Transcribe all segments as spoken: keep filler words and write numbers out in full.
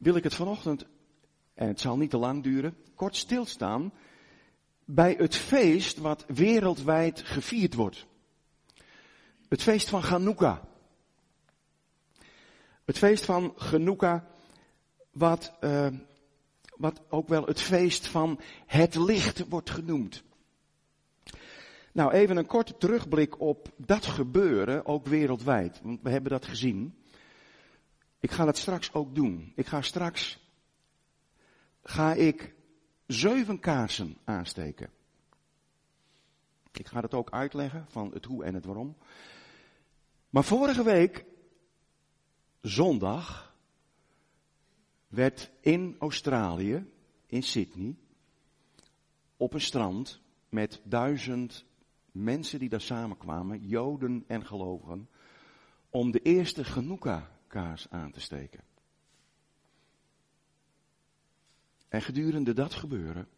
wil ik het vanochtend, en het zal niet te lang duren, kort stilstaan bij het feest wat wereldwijd gevierd wordt. Het feest van Chanukka. Het feest van Chanukka, wat, uh, wat ook wel het feest van het licht wordt genoemd. Nou, even een korte terugblik op dat gebeuren, ook wereldwijd. Want we hebben dat gezien. Ik ga dat straks ook doen. Ik ga straks, ga ik zeven kaarsen aansteken. Ik ga dat ook uitleggen van het hoe en het waarom. Maar vorige week, zondag, werd in Australië, in Sydney, op een strand met duizend mensen die daar samenkwamen, Joden en gelovigen, om de eerste Chanukka-kaars aan te steken. En gedurende dat gebeuren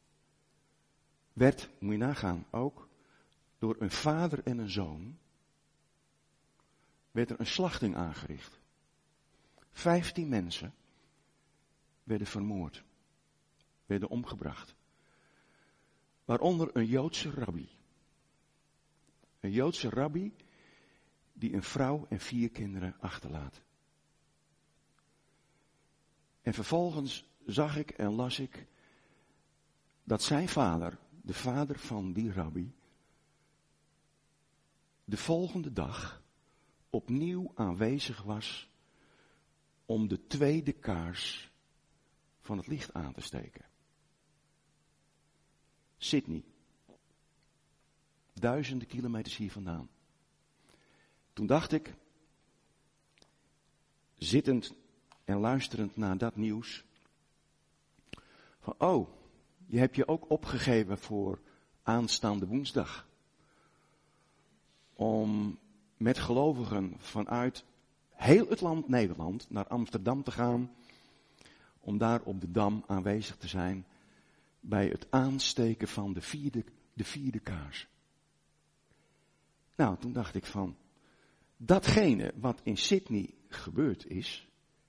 werd, moet je nagaan, ook door een vader en een zoon, werd er een slachting aangericht. Vijftien mensen werden vermoord, werden omgebracht. Waaronder een Joodse rabbi. Een Joodse rabbi die een vrouw en vier kinderen achterlaat. En vervolgens zag ik en las ik dat zijn vader, de vader van die rabbi, de volgende dag opnieuw aanwezig was om de tweede kaars van het licht aan te steken. Sydney. Duizenden kilometers hier vandaan. Toen dacht ik, zittend en luisterend naar dat nieuws, van oh, je hebt je ook opgegeven voor aanstaande woensdag. Om met gelovigen vanuit heel het land Nederland naar Amsterdam te gaan. Om daar op de Dam aanwezig te zijn bij het aansteken van de vierde, de vierde kaars. Nou, toen dacht ik van, datgene wat in Sydney gebeurd is,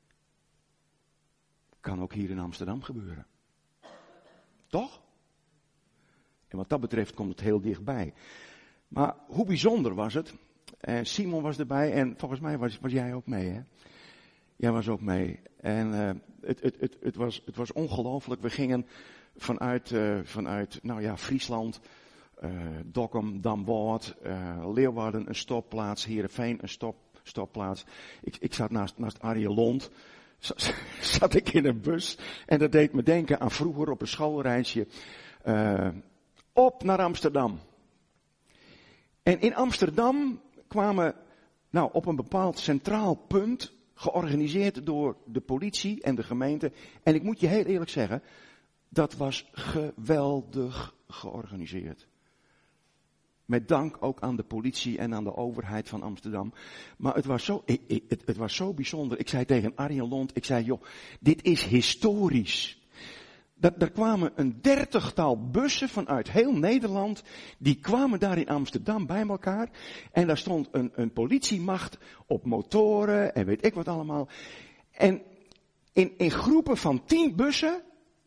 kan ook hier in Amsterdam gebeuren. Toch? En wat dat betreft komt het heel dichtbij. Maar hoe bijzonder was het? Eh, Simon was erbij en volgens mij was, was jij ook mee, hè? Jij was ook mee. En uh, het, het, het, het, was, het was ongelooflijk. We gingen vanuit, uh, vanuit nou ja, Friesland, uh, Dokkum, Damwoord, uh, Leeuwarden een stopplaats, Heerenveen een stop, stopplaats. Ik, ik zat naast, naast Arjen Lond, zat ik in een bus en dat deed me denken aan vroeger op een schoolreisje. Uh, op naar Amsterdam. En in Amsterdam kwamen, nou op een bepaald centraal punt, georganiseerd door de politie en de gemeente. En ik moet je heel eerlijk zeggen, dat was geweldig georganiseerd. Met dank ook aan de politie en aan de overheid van Amsterdam. Maar het was zo, het, het was zo bijzonder. Ik zei tegen Arjen Lond, ik zei joh, dit is historisch. Dat, er kwamen een dertigtal bussen vanuit heel Nederland, die kwamen daar in Amsterdam bij elkaar. En daar stond een, een politiemacht op motoren en weet ik wat allemaal. En in, in groepen van tien bussen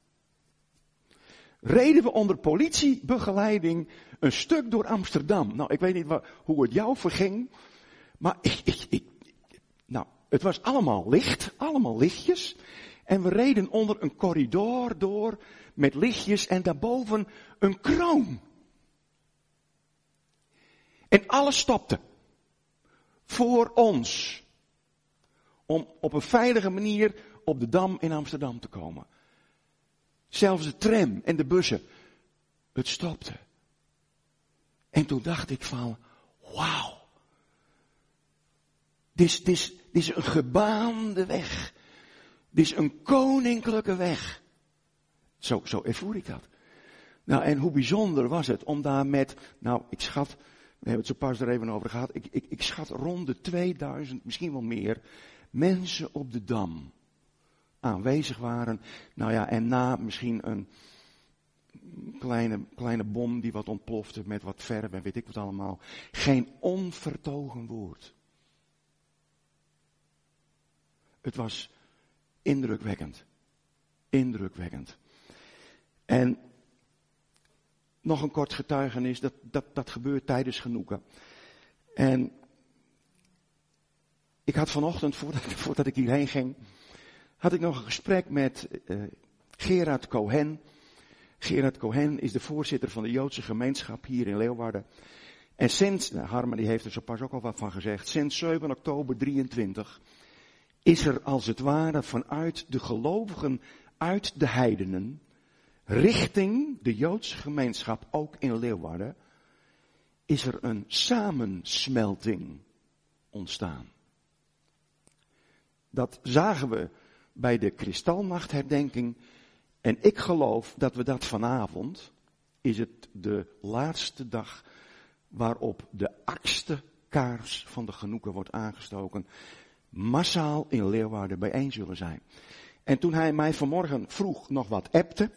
reden we onder politiebegeleiding een stuk door Amsterdam. Nou, ik weet niet wat, hoe het jou verging, maar ik, ik, ik, nou, het was allemaal licht, allemaal lichtjes. En we reden onder een corridor door met lichtjes en daarboven een kroon. En alles stopte. Voor ons. Om op een veilige manier op de Dam in Amsterdam te komen. Zelfs de tram en de bussen. Het stopte. En toen dacht ik van, wauw. Dit is, dit is, dit is een gebaande weg. Dit is een koninklijke weg. Zo, zo ervoer ik dat. Nou, en hoe bijzonder was het om daar met, nou, ik schat, we hebben het zo pas er even over gehad, ik, ik, ik schat rond de tweeduizend, misschien wel meer, mensen op de Dam aanwezig waren. Nou ja, en na misschien een kleine, kleine bom die wat ontplofte met wat verf en weet ik wat allemaal. Geen onvertogen woord. Het was Indrukwekkend. Indrukwekkend. En nog een kort getuigenis, dat, dat, dat gebeurt tijdens Genoeka. En ik had vanochtend, voordat, voordat ik hierheen ging, had ik nog een gesprek met uh, Gerard Cohen. Gerard Cohen is de voorzitter van de Joodse gemeenschap hier in Leeuwarden. En sinds, nou, Harmen die heeft er zo pas ook al wat van gezegd, sinds zeven oktober drieëntwintig is er als het ware vanuit de gelovigen uit de heidenen, richting de Joodse gemeenschap, ook in Leeuwarden, is er een samensmelting ontstaan. Dat zagen we bij de Kristalnachtherdenking. En ik geloof dat we dat vanavond, is het de laatste dag waarop de achtste kaars van de Genoeka wordt aangestoken, massaal in Leeuwarden bijeen zullen zijn. En toen hij mij vanmorgen vroeg nog wat appte,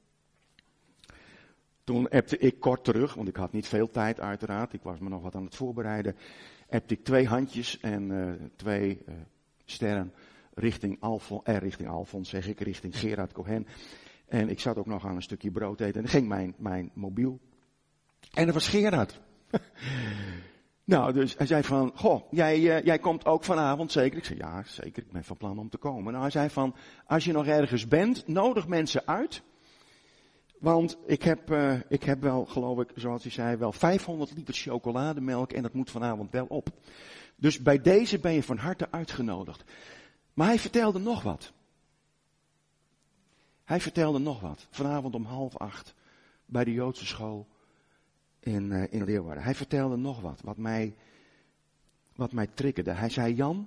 toen appte ik kort terug, want ik had niet veel tijd uiteraard, ik was me nog wat aan het voorbereiden, appte ik twee handjes en uh, twee uh, sterren richting Alfons, eh, richting Alfons zeg ik, richting Gerard Cohen. En ik zat ook nog aan een stukje brood eten en dan ging mijn, mijn mobiel. En dat was Gerard. Nou, dus hij zei van, goh, jij, uh, jij komt ook vanavond zeker? Ik zei, ja, zeker, ik ben van plan om te komen. Nou, hij zei van, als je nog ergens bent, nodig mensen uit. Want ik heb, uh, ik heb wel, geloof ik, zoals hij zei, wel vijfhonderd liter chocolademelk en dat moet vanavond wel op. Dus bij deze ben je van harte uitgenodigd. Maar hij vertelde nog wat. Hij vertelde nog wat. Vanavond om half acht bij de Joodse school in, uh, in Leeuwarden. Hij vertelde nog wat, wat mij, wat mij triggerde. Hij zei, Jan,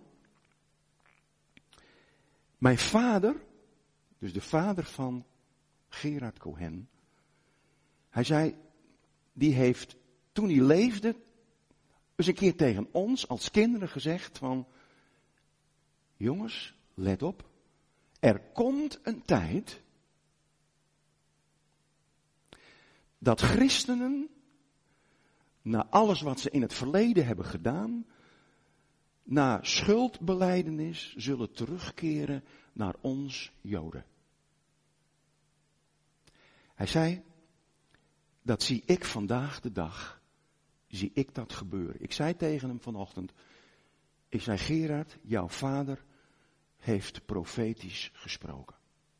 mijn vader, dus de vader van Gerard Cohen, hij zei, die heeft toen hij leefde eens een keer tegen ons als kinderen gezegd van, jongens, let op, er komt een tijd dat christenen, na alles wat ze in het verleden hebben gedaan, na schuldbelijdenis zullen terugkeren naar ons Joden. Hij zei, dat zie ik vandaag de dag, zie ik dat gebeuren. Ik zei tegen hem vanochtend, ik zei, Gerard, jouw vader heeft profetisch gesproken.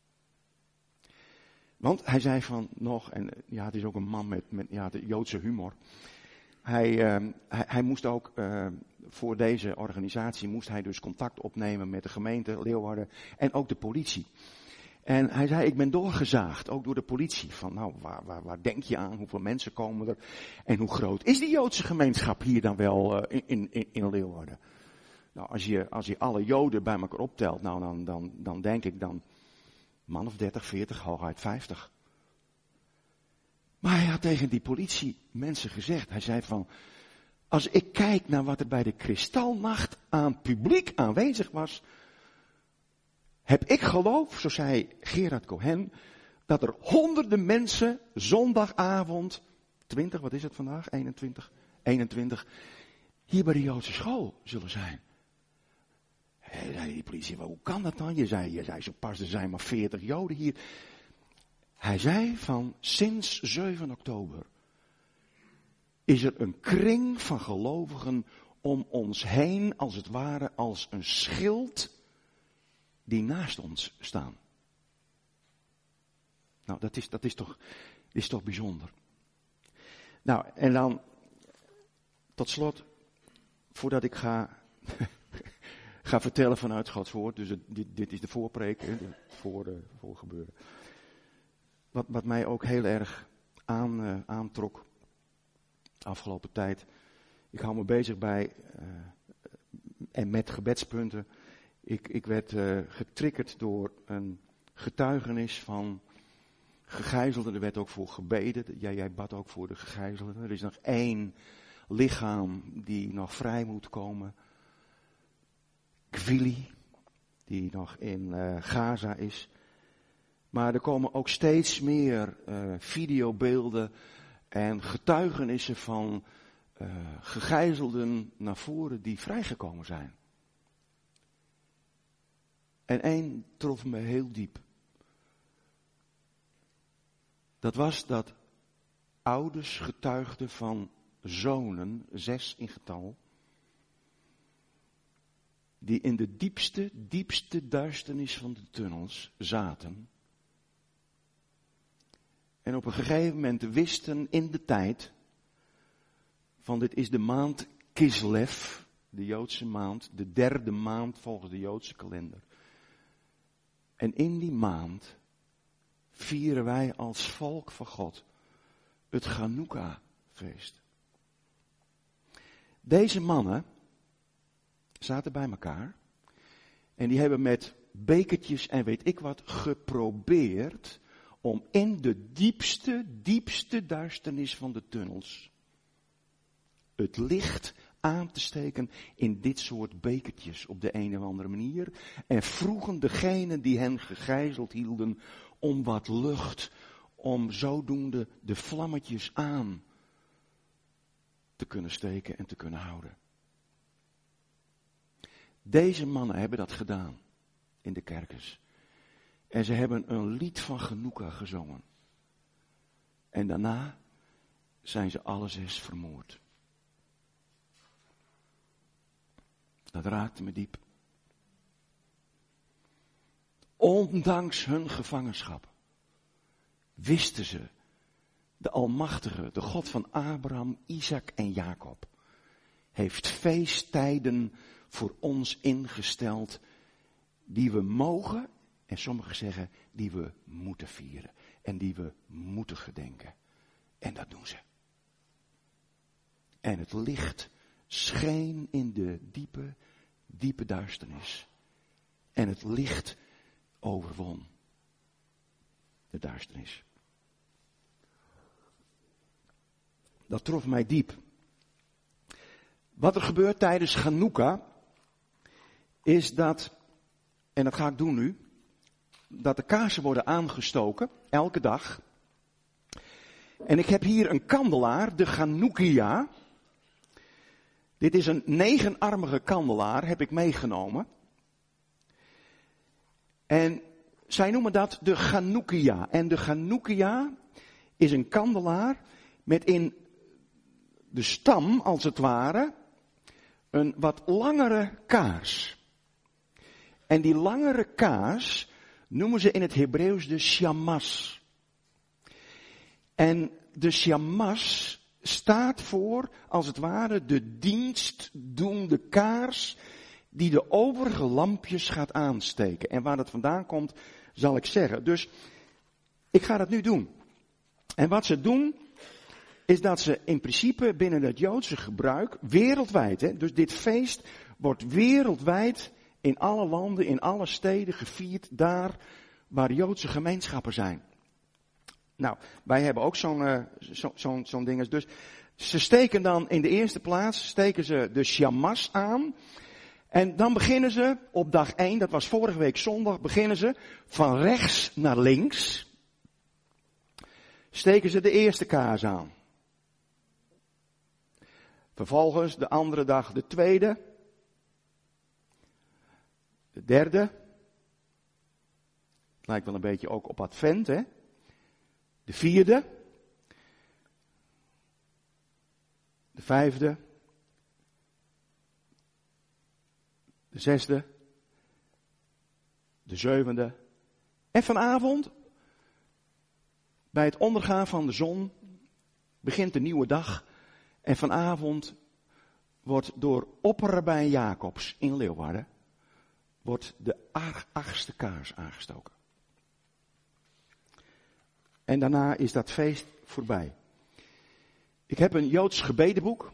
Want hij zei van nog, en ja, het is ook een man met, met ja, de Joodse humor. Hij, uh, hij, hij moest ook, uh, voor deze organisatie, moest hij dus contact opnemen met de gemeente Leeuwarden en ook de politie. En hij zei, ik ben doorgezaagd, ook door de politie, van nou, waar, waar, waar denk je aan, hoeveel mensen komen er en hoe groot is die Joodse gemeenschap hier dan wel uh, in, in, in Leeuwarden? Nou, als je, als je alle Joden bij elkaar optelt, nou dan, dan, dan denk ik dan, man of dertig, veertig, hooguit vijftig. Maar hij had tegen die politie mensen gezegd, hij zei van, als ik kijk naar wat er bij de Kristalnacht aan publiek aanwezig was, heb ik geloof, zo zei Gerard Cohen, dat er honderden mensen zondagavond, twintig, wat is het vandaag, eenentwintig, eenentwintig, hier bij de Joodse school zullen zijn. Hij zei die politie, hoe kan dat dan? Je zei, je zei zo pas, er zijn maar veertig Joden hier. Hij zei van, sinds zeven oktober is er een kring van gelovigen om ons heen, als het ware als een schild, die naast ons staan. Nou, dat is, dat is toch, is toch bijzonder. Nou, en dan, tot slot, voordat ik ga, ga vertellen vanuit Gods woord, dus het, dit, dit is de voorpreek, hè, voor, uh, voor gebeuren. Wat, wat mij ook heel erg aan, uh, aantrok, de afgelopen tijd, ik hou me bezig bij, uh, en met gebedspunten. Ik, ik werd uh, getriggerd door een getuigenis van gegijzelden. Er werd ook voor gebeden. Jij, jij bad ook voor de gegijzelden. Er is nog één lichaam die nog vrij moet komen. Gwili, die nog in uh, Gaza is. Maar er komen ook steeds meer uh, videobeelden en getuigenissen van uh, gegijzelden naar voren die vrijgekomen zijn. En één trof me heel diep. Dat was dat ouders getuigden van zonen, zes in getal, die in de diepste, diepste duisternis van de tunnels zaten. En op een gegeven moment wisten in de tijd, van dit is de maand Kislev, de Joodse maand, de derde maand volgens de Joodse kalender. En in die maand vieren wij als volk van God het Chanukka-feest. Deze mannen zaten bij elkaar en die hebben met bekertjes en weet ik wat geprobeerd om in de diepste, diepste duisternis van de tunnels het licht aan te steken in dit soort bekertjes op de een of andere manier. En vroegen degenen die hen gegijzeld hielden om wat lucht, om zodoende de vlammetjes aan te kunnen steken en te kunnen houden. Deze mannen hebben dat gedaan in de kerkers. En ze hebben een lied van Chanukka gezongen. En daarna zijn ze alle zes vermoord. Dat raakte me diep. Ondanks hun gevangenschap wisten ze, de Almachtige, de God van Abraham, Isaac en Jacob, heeft feesttijden voor ons ingesteld die we mogen, en sommigen zeggen die we moeten vieren en die we moeten gedenken. En dat doen ze. En het licht scheen in de diepe, diepe duisternis. En het licht overwon de duisternis. Dat trof mij diep. Wat er gebeurt tijdens Chanukka is dat, en dat ga ik doen nu, dat de kaarsen worden aangestoken, elke dag. En ik heb hier een kandelaar, de Chanukkia. Dit is een negenarmige kandelaar, heb ik meegenomen. En zij noemen dat de Chanukkia. En de Chanukkia is een kandelaar met in de stam, als het ware, een wat langere kaars. En die langere kaars noemen ze in het Hebreeuws de shamas. En de shamas staat voor, als het ware, de dienstdoende kaars die de overige lampjes gaat aansteken. En waar dat vandaan komt, zal ik zeggen. Dus ik ga dat nu doen. En wat ze doen, is dat ze in principe binnen het Joodse gebruik, wereldwijd, hè, dus dit feest wordt wereldwijd in alle landen, in alle steden gevierd, daar waar Joodse gemeenschappen zijn. Nou, wij hebben ook zo'n uh, zo, zo'n zo'n ding. Dus ze steken dan in de eerste plaats, steken ze de shamas aan. En dan beginnen ze op dag één, dat was vorige week zondag, beginnen ze van rechts naar links. Steken ze de eerste kaars aan. Vervolgens de andere dag de tweede. De derde. Lijkt wel een beetje ook op Advent, hè. De vierde. De vijfde. De zesde. De zevende. En vanavond, bij het ondergaan van de zon, begint de nieuwe dag. En vanavond wordt door opperrabijn Jacobs in Leeuwarden, wordt de achtste kaars aangestoken. En daarna is dat feest voorbij. Ik heb een Joods gebedenboek.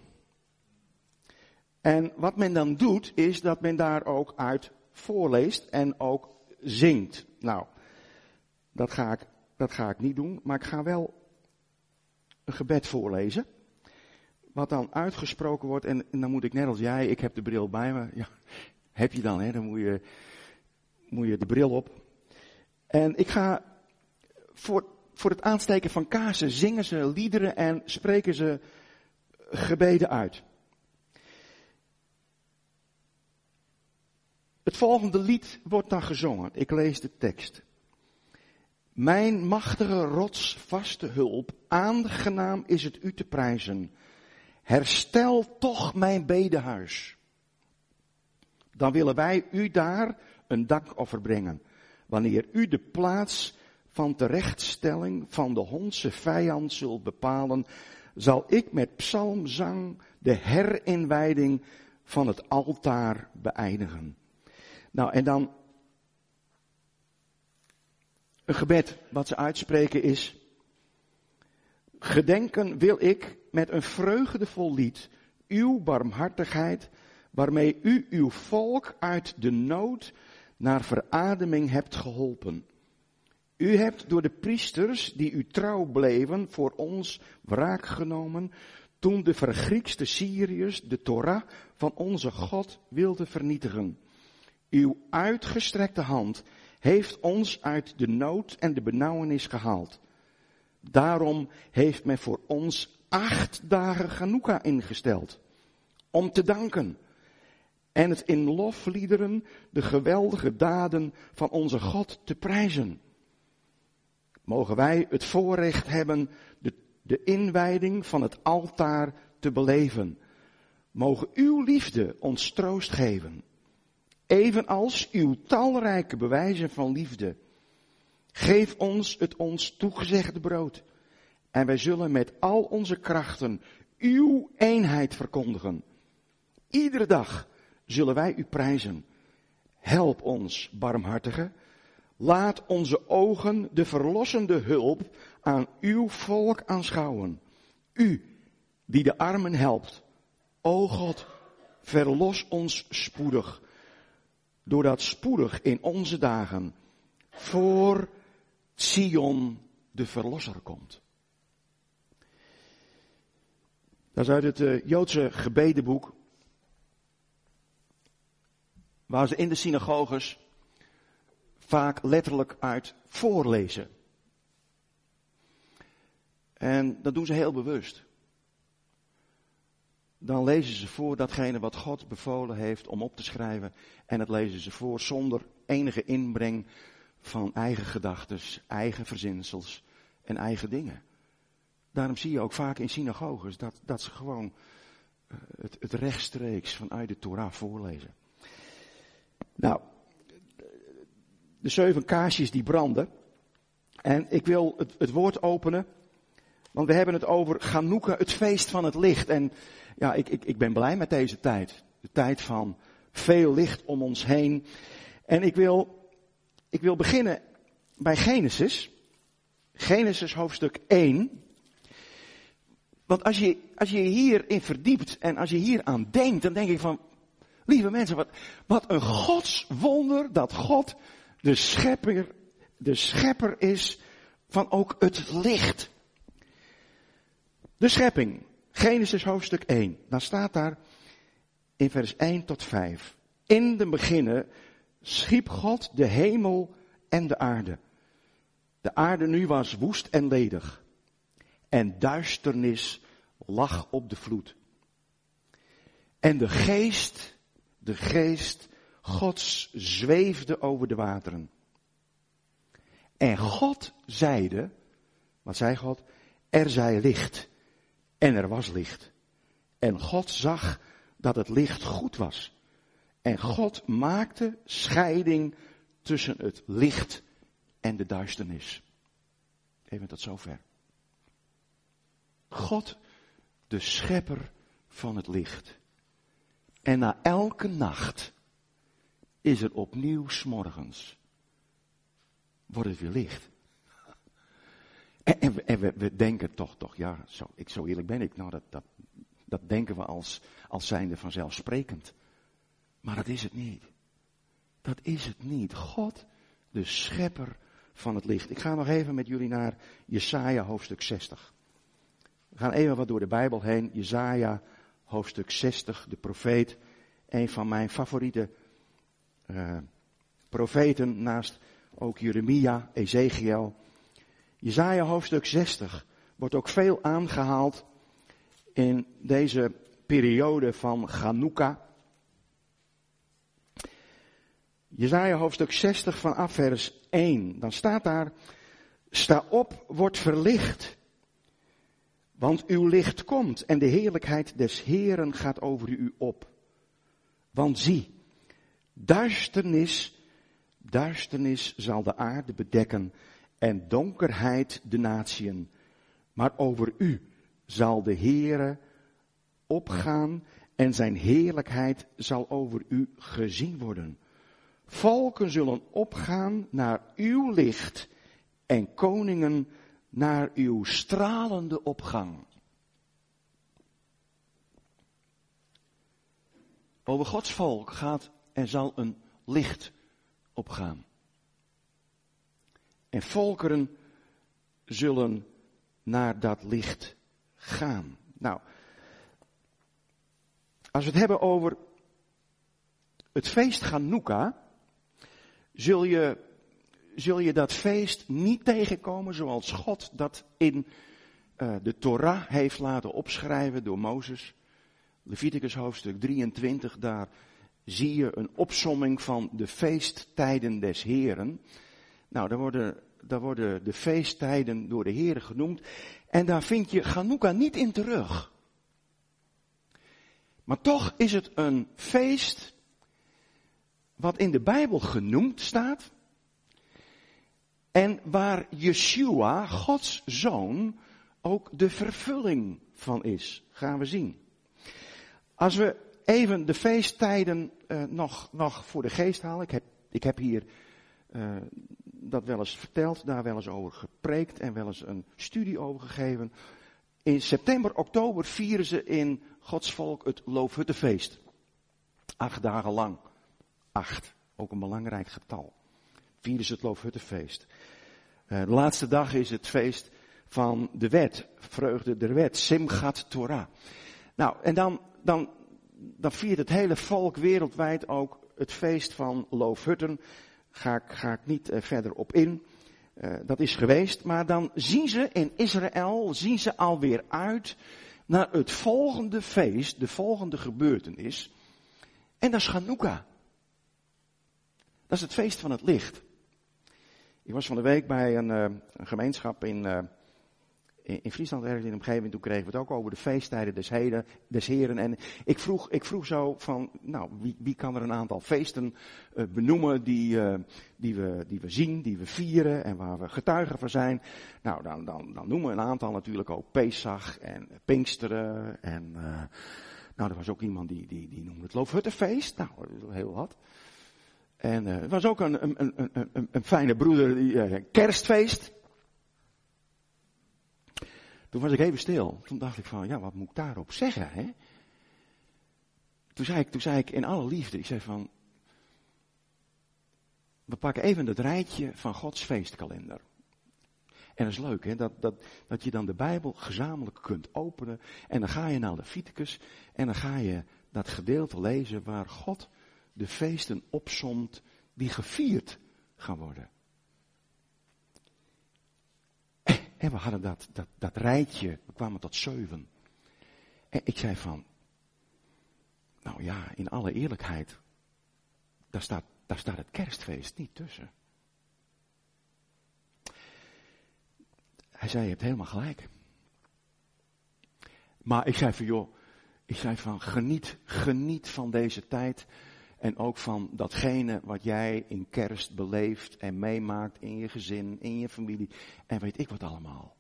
En wat men dan doet, is dat men daar ook uit voorleest en ook zingt. Nou, dat ga ik, dat ga ik niet doen, maar ik ga wel een gebed voorlezen. Wat dan uitgesproken wordt, en, en dan moet ik net als jij, ik heb de bril bij me. Ja, heb je dan, hè? Dan moet je, moet je de bril op. En ik ga voor, voor het aansteken van kaarsen zingen ze liederen en spreken ze gebeden uit. Het Het volgende lied wordt dan gezongen. Ik lees de tekst. Mijn machtige rots, vaste hulp, aangenaam is het u te prijzen. Herstel toch mijn bedehuis. Dan willen wij u daar een dankoffer brengen. Wanneer u de plaats van terechtstelling van de hondse vijand zult bepalen, zal ik met psalmzang de herinwijding van het altaar beëindigen. Nou, en dan een gebed wat ze uitspreken is: gedenken wil ik met een vreugdevol lied uw barmhartigheid, waarmee u uw volk uit de nood naar verademing hebt geholpen. U hebt door de priesters die u trouw bleven voor ons wraak genomen toen de vergriekste Syriërs de Torah van onze God wilde vernietigen. Uw uitgestrekte hand heeft ons uit de nood en de benauwenis gehaald. Daarom heeft men voor ons acht dagen Chanukka ingesteld. Om te danken. En het in lofliederen de geweldige daden van onze God te prijzen. Mogen wij het voorrecht hebben de, de inwijding van het altaar te beleven. Mogen uw liefde ons troost geven. Evenals uw talrijke bewijzen van liefde. Geef ons het ons toegezegde brood. En wij zullen met al onze krachten uw eenheid verkondigen. Iedere dag zullen wij u prijzen. Help ons, barmhartige. Laat onze ogen de verlossende hulp aan uw volk aanschouwen. U, die de armen helpt. O God, verlos ons spoedig. Doordat spoedig in onze dagen voor Sion de verlosser komt. Dat is uit het uh, Joodse gebedenboek. Waar ze in de synagoges vaak letterlijk uit voorlezen. En dat doen ze heel bewust. Dan lezen ze voor datgene wat God bevolen heeft om op te schrijven. En dat lezen ze voor zonder enige inbreng van eigen gedachtes, eigen verzinsels en eigen dingen. Daarom zie je ook vaak in synagoges dat, dat ze gewoon het, het rechtstreeks vanuit de Torah voorlezen. Nou, de zeven kaarsjes die branden. En ik wil het, het woord openen. Want we hebben het over Chanukka, het feest van het licht. En ja, ik, ik, ik ben blij met deze tijd. De tijd van veel licht om ons heen. En ik wil, ik wil beginnen bij Genesis. Genesis hoofdstuk één. Want als je, als je hierin verdiept en als je hier aan denkt, dan denk ik van, lieve mensen, wat, wat een godswonder dat God de schepper, de schepper is van ook het licht. De schepping, Genesis hoofdstuk één, dan staat daar in vers één tot vijf. In de beginnen schiep God de hemel en de aarde. De aarde nu was woest en ledig. En duisternis lag op de vloed. En de geest, de geest Gods zweefde over de wateren. En God zeide, wat zei God? Er zij licht. En er was licht. En God zag dat het licht goed was. En God maakte scheiding tussen het licht en de duisternis. Even tot zover. God, de schepper van het licht. En na elke nacht is er opnieuw 's morgens. Wordt het weer licht. En, en, we, en we, we denken toch, toch, ja, zo, ik, zo eerlijk ben ik. Nou, dat, dat, dat denken we als, als zijnde vanzelfsprekend. Maar dat is het niet. Dat is het niet. God, de schepper van het licht. Ik ga nog even met jullie naar Jesaja hoofdstuk zestig. We gaan even wat door de Bijbel heen. Jesaja hoofdstuk zestig, de profeet. Een van mijn favoriete uh, profeten, naast ook Jeremia, Ezekiel. Jesaja hoofdstuk zestig wordt ook veel aangehaald in deze periode van Chanukka. Jesaja hoofdstuk zestig vanaf vers één. Dan staat daar, sta op, word verlicht. Want uw licht komt en de heerlijkheid des Heeren gaat over u op. Want zie, duisternis, duisternis zal de aarde bedekken en donkerheid de natieën. Maar over u zal de Heere opgaan en zijn heerlijkheid zal over u gezien worden. Volken zullen opgaan naar uw licht en koningen naar uw stralende opgang. Over Gods volk gaat en zal een licht opgaan. En volkeren zullen naar dat licht gaan. Nou, als we het hebben over het feest Chanukka, zul je, zul je dat feest niet tegenkomen zoals God dat in uh, de Torah heeft laten opschrijven door Mozes. Leviticus hoofdstuk drieëntwintig, daar zie je een opsomming van de feesttijden des Heren. Nou, daar worden, daar worden de feesttijden door de Heren genoemd. En daar vind je Chanukka niet in terug. Maar toch is het een feest wat in de Bijbel genoemd staat. En waar Yeshua, Gods zoon, ook de vervulling van is. Gaan we zien. Als we even de feesttijden uh, nog, nog voor de geest halen. Ik heb, ik heb hier uh, dat wel eens verteld, daar wel eens over gepreekt en wel eens een studie over gegeven. In september, oktober vieren ze in Gods volk het Loofhuttenfeest. Acht dagen lang. Acht, ook een belangrijk getal. Vieren ze het Loofhuttenfeest. Uh, de laatste dag is het feest van de wet. Vreugde der wet. Simchat Torah. Nou, en dan, dan, dan viert het hele volk wereldwijd ook het feest van Loofhutten. Ga ik, ga ik niet uh, verder op in. Uh, dat is geweest. Maar dan zien ze in Israël, zien ze alweer uit naar het volgende feest, de volgende gebeurtenis. En dat is Chanukka. Dat is het feest van het licht. Ik was van de week bij een, uh, een gemeenschap in, uh, in, in Friesland, ergens in de omgeving. Toen kregen we het ook over de feesttijden des, heden, des Heren. En ik vroeg, ik vroeg zo van, nou, wie, wie kan er een aantal feesten uh, benoemen die, uh, die, we, die we zien, die we vieren en waar we getuigen van zijn. Nou, dan, dan, dan noemen we een aantal natuurlijk ook Pesach en Pinksteren. En uh, nou, er was ook iemand die, die, die noemde het Loofhuttenfeest. Nou, heel wat. En uh, er was ook een, een, een, een, een fijne broeder, die, uh, kerstfeest. Toen was ik even stil. Toen dacht ik van, ja, wat moet ik daarop zeggen, hè? Toen zei ik, toen zei ik in alle liefde, ik zei van, we pakken even het rijtje van Gods feestkalender. En dat is leuk, hè, dat, dat, dat je dan de Bijbel gezamenlijk kunt openen. En dan ga je naar Leviticus en dan ga je dat gedeelte lezen waar God de feesten opsomt die gevierd gaan worden. En we hadden dat, dat, dat rijtje, we kwamen tot zeven. En ik zei van, nou ja, in alle eerlijkheid, daar staat, daar staat het kerstfeest niet tussen. Hij zei, je hebt helemaal gelijk. Maar ik zei van, joh, ik zei van, geniet, geniet van deze tijd. En ook van datgene wat jij in kerst beleeft en meemaakt in je gezin, in je familie. En weet ik wat allemaal.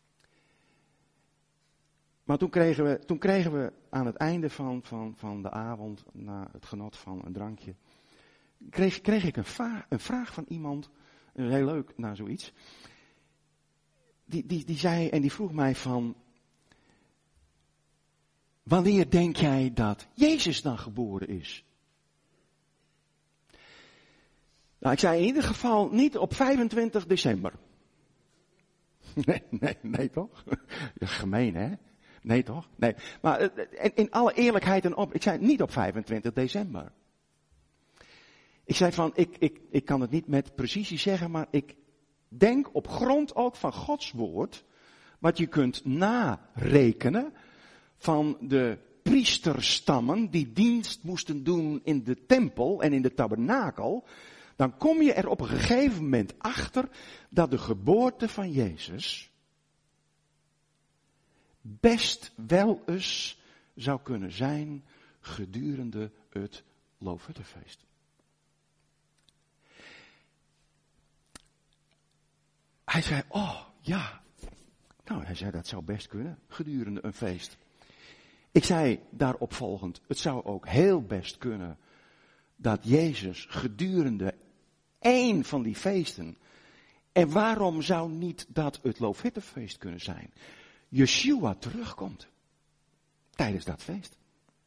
Maar toen kregen we, toen kregen we aan het einde van, van, van de avond, na het genot van een drankje, kreeg, kreeg ik een, va- een vraag van iemand, heel leuk naar zoiets. Die, die, die zei en die vroeg mij van, wanneer denk jij dat Jezus dan geboren is? Nou, ik zei in ieder geval niet op vijfentwintig december. Nee, nee, nee toch? Gemeen, hè? Nee toch? Nee. Maar in alle eerlijkheid en op, ik zei niet op vijfentwintig december. Ik zei van, ik, ik, ik kan het niet met precisie zeggen, maar ik denk op grond ook van Gods woord, wat je kunt narekenen van de priesterstammen die dienst moesten doen in de tempel en in de tabernakel, dan kom je er op een gegeven moment achter dat de geboorte van Jezus best wel eens zou kunnen zijn gedurende het Loofhuttenfeest. Hij zei, oh ja, nou hij zei dat zou best kunnen gedurende een feest. Ik zei daarop volgend, het zou ook heel best kunnen dat Jezus gedurende één van die feesten, en waarom zou niet dat het Loofhuttenfeest kunnen zijn, Yeshua terugkomt tijdens dat feest.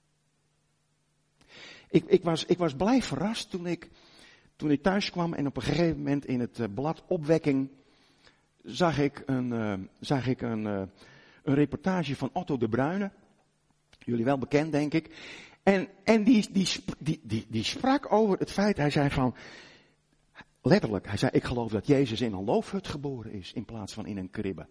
Ik, ik, was, ik was blij verrast toen ik, toen ik thuis kwam en op een gegeven moment in het uh, blad Opwekking zag ik een, uh, zag ik een, uh, een reportage van Otto de Bruyne. Jullie wel bekend, denk ik. En, en die, die, die, die, die sprak over het feit, hij zei van, letterlijk, hij zei, ik geloof dat Jezus in een loofhut geboren is in plaats van in een kribbe.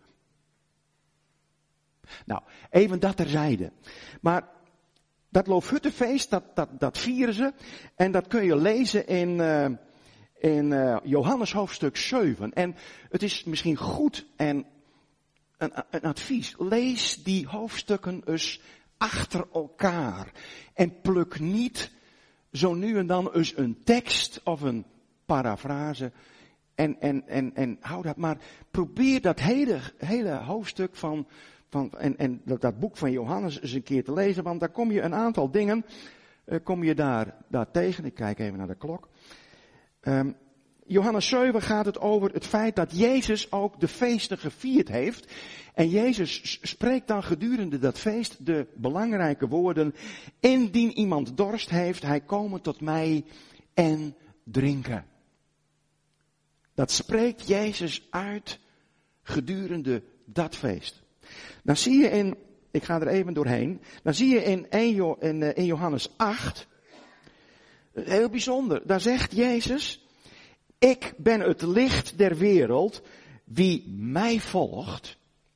Nou, even dat terzijde. Maar dat Loofhuttenfeest, dat, dat, dat vieren ze. En dat kun je lezen in, uh, in uh, Johannes hoofdstuk zeven. En het is misschien goed en een, een advies. Lees die hoofdstukken eens achter elkaar. En pluk niet zo nu en dan eens een tekst of een parafrase. En, en, en, en hou dat maar. Probeer dat hele, hele hoofdstuk van... Van, en, en dat, dat boek van Johannes eens een keer te lezen, want daar kom je een aantal dingen, uh, kom je daar, daar tegen. Ik kijk even naar de klok. Um, Johannes zeven gaat het over het feit dat Jezus ook de feesten gevierd heeft. En Jezus spreekt dan gedurende dat feest de belangrijke woorden, indien iemand dorst heeft, hij komen tot mij en drinken. Dat spreekt Jezus uit gedurende dat feest. Dan zie je in, ik ga er even doorheen, dan zie je in, in, in Johannes acht, heel bijzonder, daar zegt Jezus, ik ben het licht der wereld, wie mij volgt.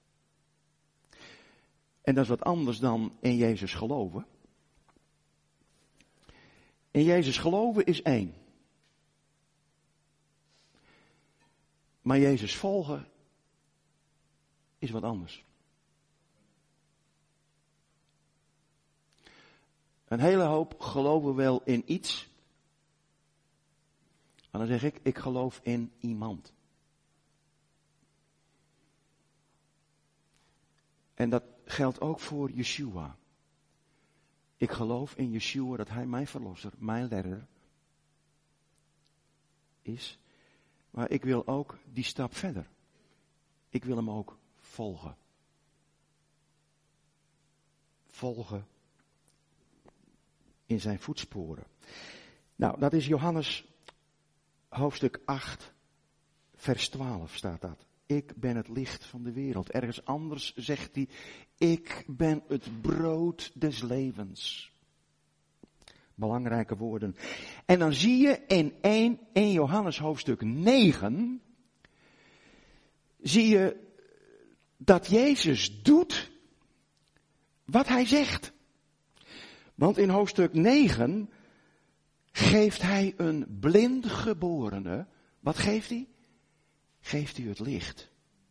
En dat is wat anders dan in Jezus geloven. In Jezus geloven is één. Maar Jezus volgen is wat anders. Een hele hoop geloven wel in iets. Maar dan zeg ik, ik geloof in iemand. En dat geldt ook voor Yeshua. Ik geloof in Yeshua dat hij mijn verlosser, mijn redder is. Maar ik wil ook die stap verder. Ik wil hem ook volgen. Volgen in zijn voetsporen. Nou, dat is Johannes hoofdstuk acht, vers twaalf staat dat. Ik ben het licht van de wereld. Ergens anders zegt hij, ik ben het brood des levens. Belangrijke woorden. En dan zie je in één, in Johannes hoofdstuk negen, zie je dat Jezus doet wat hij zegt. Want in hoofdstuk negen geeft hij een blindgeborene, wat geeft hij? Geeft hij het licht.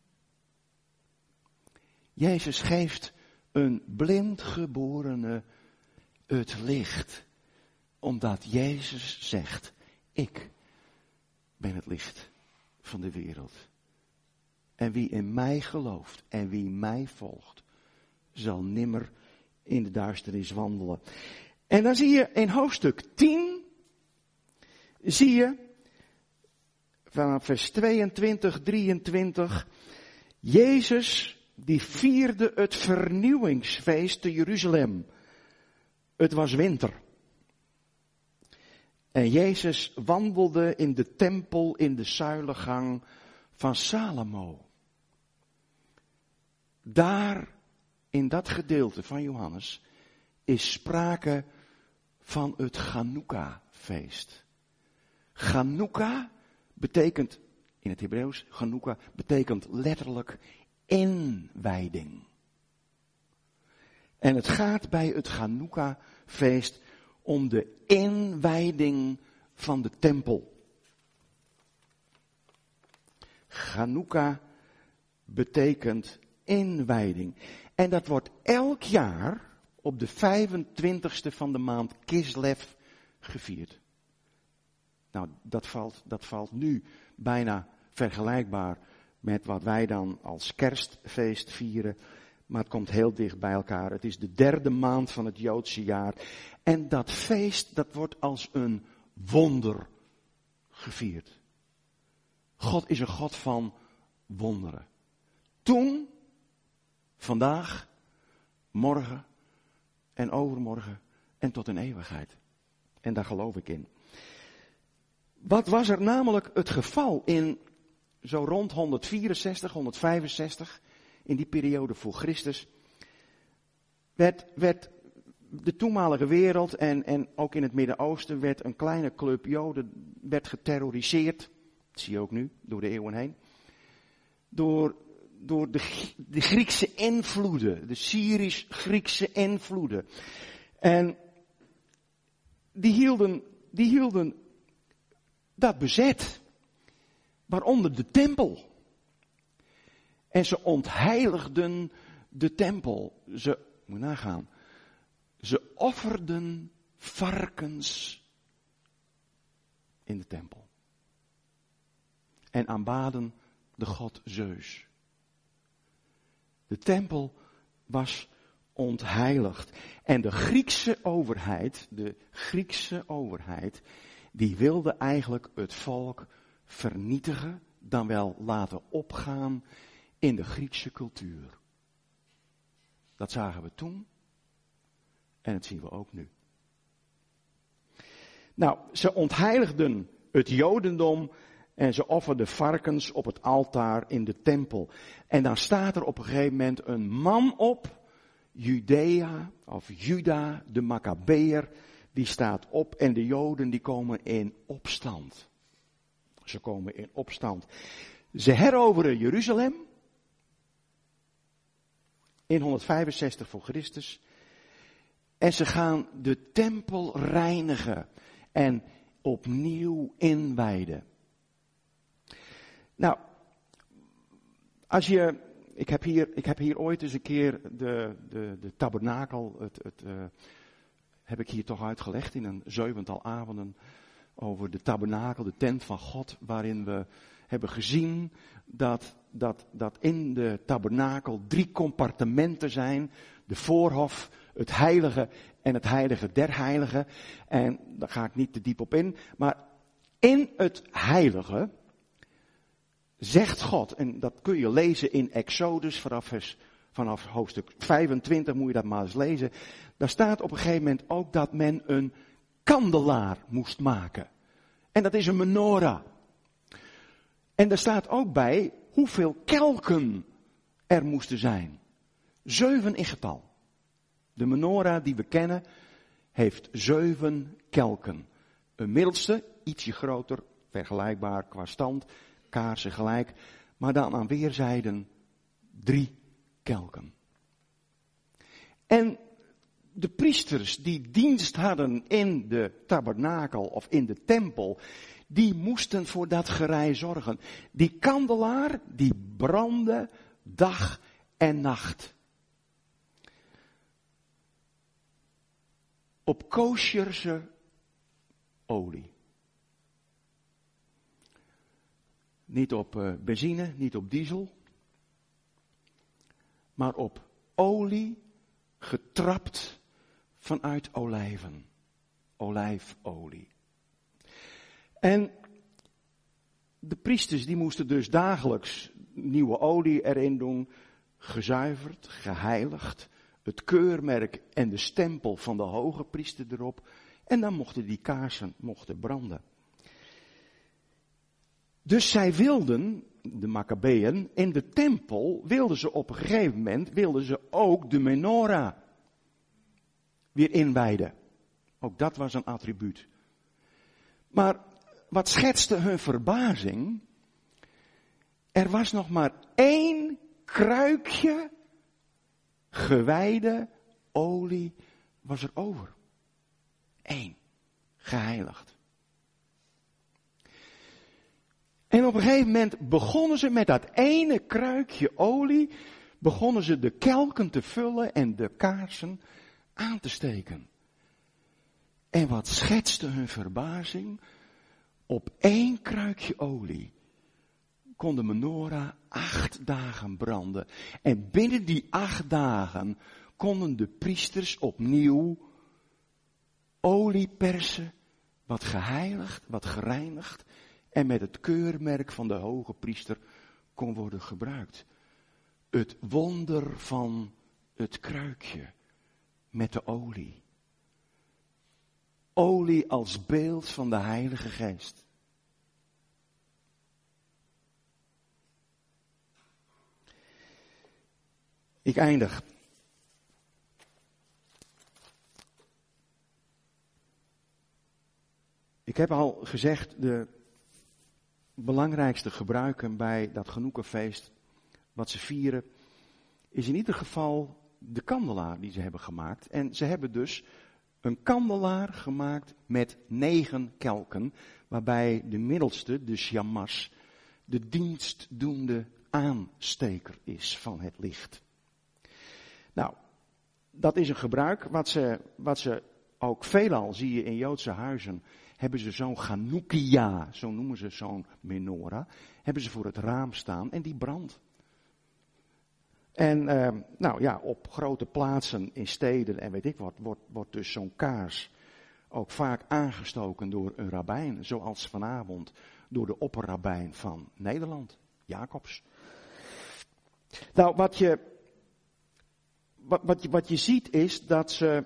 Jezus geeft een blindgeborene het licht. Omdat Jezus zegt, ik ben het licht van de wereld. En wie in mij gelooft en wie mij volgt, zal nimmer in de duisternis wandelen. En dan zie je in hoofdstuk tien, zie je, vanaf vers tweeëntwintig, drieëntwintig, Jezus die vierde het vernieuwingsfeest te Jeruzalem. Het was winter. En Jezus wandelde in de tempel in de zuilengang van Salomo. Daar, in dat gedeelte van Johannes, is sprake van het Chanukka-feest. Chanukka betekent, in het Hebreeuws, Chanukka betekent letterlijk inwijding. En het gaat bij het Chanukka-feest om de inwijding van de tempel. Chanukka betekent inwijding. En dat wordt elk jaar op de vijfentwintigste van de maand Kislev gevierd. Nou, dat valt, dat valt nu bijna vergelijkbaar met wat wij dan als kerstfeest vieren. Maar het komt heel dicht bij elkaar. Het is de derde maand van het Joodse jaar. En dat feest, dat wordt als een wonder gevierd. God is een God van wonderen. Toen, vandaag, morgen en overmorgen en tot in eeuwigheid. En daar geloof ik in. Wat was er namelijk het geval in zo rond honderdvierenzestig, honderdvijfenzestig, in die periode voor Christus, werd, werd de toenmalige wereld en, en ook in het Midden-Oosten werd een kleine club Joden werd geterroriseerd, dat zie je ook nu, door de eeuwen heen, door, door de, de Griekse invloeden, de Syrisch-Griekse invloeden. En die hielden, die hielden dat bezet, waaronder de tempel. En ze ontheiligden de tempel. Ze, moet je nagaan, ze offerden varkens in de tempel. En aanbaden de god Zeus. De tempel was ontheiligd. En de Griekse overheid, de Griekse overheid, die wilde eigenlijk het volk vernietigen, dan wel laten opgaan in de Griekse cultuur. Dat zagen we toen en dat zien we ook nu. Nou, ze ontheiligden het Jodendom en ze offerden varkens op het altaar in de tempel. En dan staat er op een gegeven moment een man op, Judea of Juda, de Maccabeër, die staat op en de Joden die komen in opstand. Ze komen in opstand. Ze heroveren Jeruzalem in honderdvijfenzestig voor Christus. En ze gaan de tempel reinigen en opnieuw inwijden. Nou, als je, ik heb hier, ik heb hier ooit eens een keer de, de, de tabernakel, het, het, uh, heb ik hier toch uitgelegd in een zevental avonden over de tabernakel, de tent van God, waarin we hebben gezien dat, dat, dat in de tabernakel drie compartimenten zijn. De voorhof, het heilige en het heilige der heiligen. En daar ga ik niet te diep op in. Maar in het heilige zegt God, en dat kun je lezen in Exodus vanaf, vers, vanaf hoofdstuk vijfentwintig, moet je dat maar eens lezen. Daar staat op een gegeven moment ook dat men een kandelaar moest maken. En dat is een menorah. En er staat ook bij hoeveel kelken er moesten zijn. Zeven in getal. De menorah die we kennen heeft zeven kelken. Een middelste, ietsje groter, vergelijkbaar qua stand, kaarsen gelijk. Maar dan aan weerszijden drie kelken. En de priesters die dienst hadden in de tabernakel of in de tempel, die moesten voor dat gerei zorgen. Die kandelaar, die brandde dag en nacht. Op kosherse olie. Niet op uh, benzine, niet op diesel. Maar op olie getrapt vanuit olijven. Olijfolie. En de priesters die moesten dus dagelijks nieuwe olie erin doen. Gezuiverd, geheiligd. Het keurmerk en de stempel van de hoge priester erop. En dan mochten die kaarsen mochten branden. Dus zij wilden, de Maccabeën, in de tempel wilden ze op een gegeven moment, wilden ze ook de menorah weer inwijden. Ook dat was een attribuut. Maar wat schetste hun verbazing? Er was nog maar één kruikje gewijde olie was er over. Eén. Geheiligd. En op een gegeven moment begonnen ze met dat ene kruikje olie, begonnen ze de kelken te vullen en de kaarsen aan te steken. En wat schetste hun verbazing? Op één kruikje olie kon de menorah acht dagen branden. En binnen die acht dagen konden de priesters opnieuw olie persen, wat geheiligd, wat gereinigd en met het keurmerk van de hoge priester kon worden gebruikt. Het wonder van het kruikje met de olie. Olie als beeld van de Heilige Geest. Ik eindig. Ik heb al gezegd, de belangrijkste gebruiken bij dat Chanoukafeest, wat ze vieren, is in ieder geval de kandelaar die ze hebben gemaakt. En ze hebben dus een kandelaar gemaakt met negen kelken, waarbij de middelste, de shamas, de dienstdoende aansteker is van het licht. Nou, dat is een gebruik wat ze, wat ze ook veelal zie je in Joodse huizen. Hebben ze zo'n Chanukkia, zo noemen ze zo'n menorah, hebben ze voor het raam staan en die brandt. En uh, nou ja, op grote plaatsen in steden en weet ik wat, wordt, wordt dus zo'n kaars ook vaak aangestoken door een rabbijn, zoals vanavond door de opperrabbijn van Nederland, Jacobs. Nou, wat je, wat, wat je, wat je ziet is dat ze,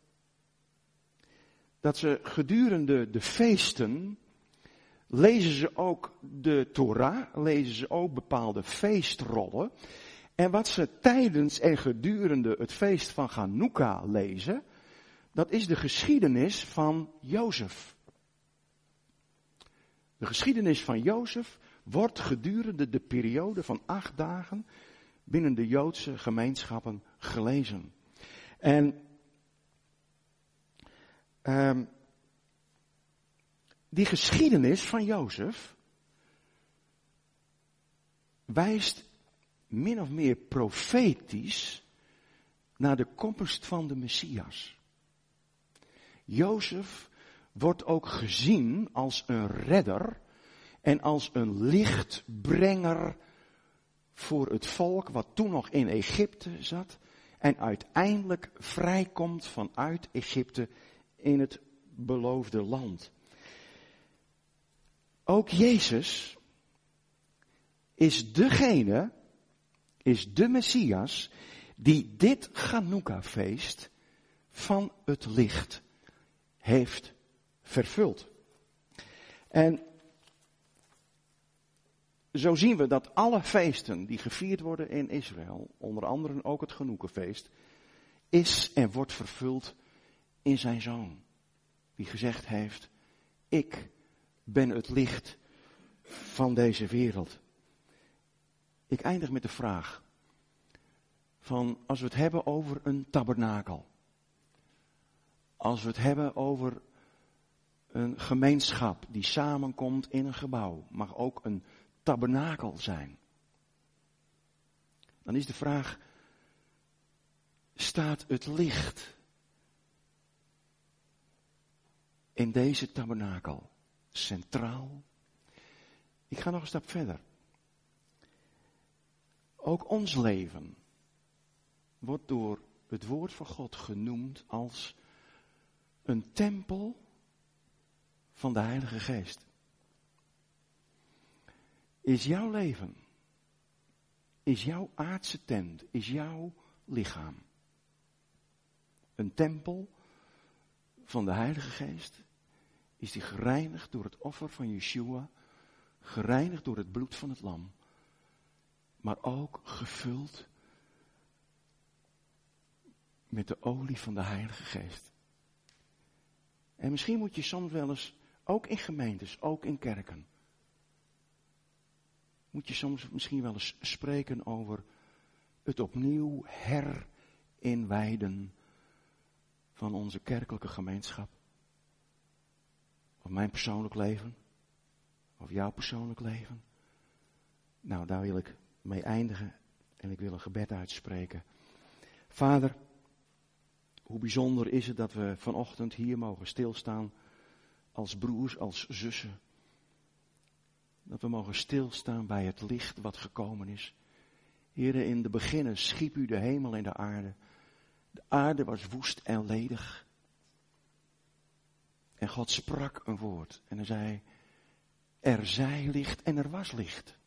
dat ze gedurende de feesten, lezen ze ook de Torah, lezen ze ook bepaalde feestrollen. En wat ze tijdens en gedurende het feest van Chanukka lezen, dat is de geschiedenis van Jozef. De geschiedenis van Jozef wordt gedurende de periode van acht dagen binnen de Joodse gemeenschappen gelezen. En um, die geschiedenis van Jozef wijst min of meer profetisch naar de komst van de Messias. Jozef wordt ook gezien als een redder en als een lichtbrenger voor het volk wat toen nog in Egypte zat en uiteindelijk vrijkomt vanuit Egypte in het beloofde land. Ook Jezus is degene, is de Messias die dit Chanukka-feest van het licht heeft vervuld. En zo zien we dat alle feesten die gevierd worden in Israël, onder andere ook het Chanukka-feest, is en wordt vervuld in zijn Zoon. Die gezegd heeft, ik ben het licht van deze wereld. Ik eindig met de vraag van, als we het hebben over een tabernakel. Als we het hebben over een gemeenschap die samenkomt in een gebouw, mag ook een tabernakel zijn. Dan is de vraag, staat het licht in deze tabernakel centraal? Ik ga nog een stap verder. Ook ons leven wordt door het woord van God genoemd als een tempel van de Heilige Geest. Is jouw leven, is jouw aardse tent, is jouw lichaam een tempel van de Heilige Geest? Is die gereinigd door het offer van Yeshua, gereinigd door het bloed van het lam, maar ook gevuld met de olie van de Heilige Geest? En misschien moet je soms wel eens, ook in gemeentes, ook in kerken, moet je soms misschien wel eens spreken over het opnieuw herinwijden van onze kerkelijke gemeenschap. Of mijn persoonlijk leven. Of jouw persoonlijk leven. Nou, daar wil ik mee eindigen. En ik wil een gebed uitspreken. Vader, hoe bijzonder is het dat we vanochtend hier mogen stilstaan. Als broers, als zussen. Dat we mogen stilstaan bij het licht wat gekomen is. Heere, in de beginnen schiep u de hemel en de aarde. De aarde was woest en ledig. En God sprak een woord. En hij zei, er zij licht en er was licht.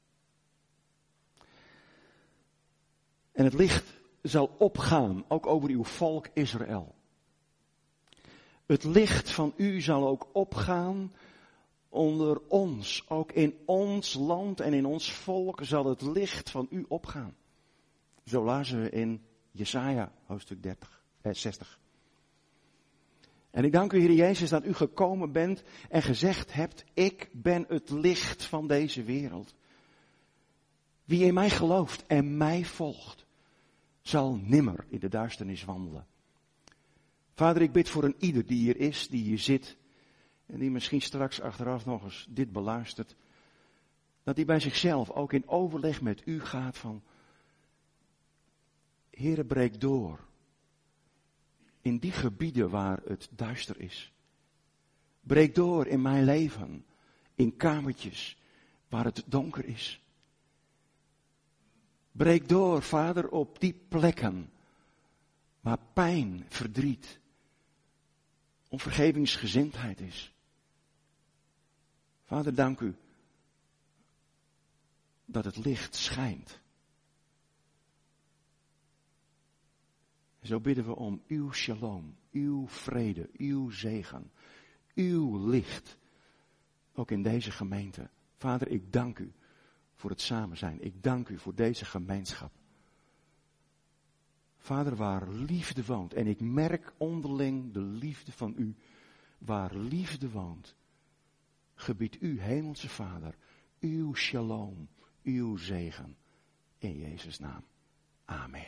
En het licht zal opgaan, ook over uw volk Israël. Het licht van u zal ook opgaan onder ons. Ook in ons land en in ons volk zal het licht van u opgaan. Zo lazen we in Jesaja, hoofdstuk dertig, eh, zestig. En ik dank u, Heer Jezus, dat u gekomen bent en gezegd hebt, ik ben het licht van deze wereld. Wie in mij gelooft en mij volgt, zal nimmer in de duisternis wandelen. Vader, ik bid voor een ieder die hier is, die hier zit, en die misschien straks achteraf nog eens dit beluistert, dat hij bij zichzelf ook in overleg met u gaat van, Heere, breek door in die gebieden waar het duister is. Breek door in mijn leven, in kamertjes waar het donker is. Breek door, Vader, op die plekken waar pijn, verdriet, onvergevingsgezindheid is. Vader, dank u dat het licht schijnt. En zo bidden we om uw shalom, uw vrede, uw zegen, uw licht, ook in deze gemeente. Vader, ik dank u voor het samen zijn. Ik dank u voor deze gemeenschap. Vader, waar liefde woont, en ik merk onderling de liefde van u, waar liefde woont, gebiedt u, Hemelse Vader, uw shalom, uw zegen, in Jezus' naam. Amen.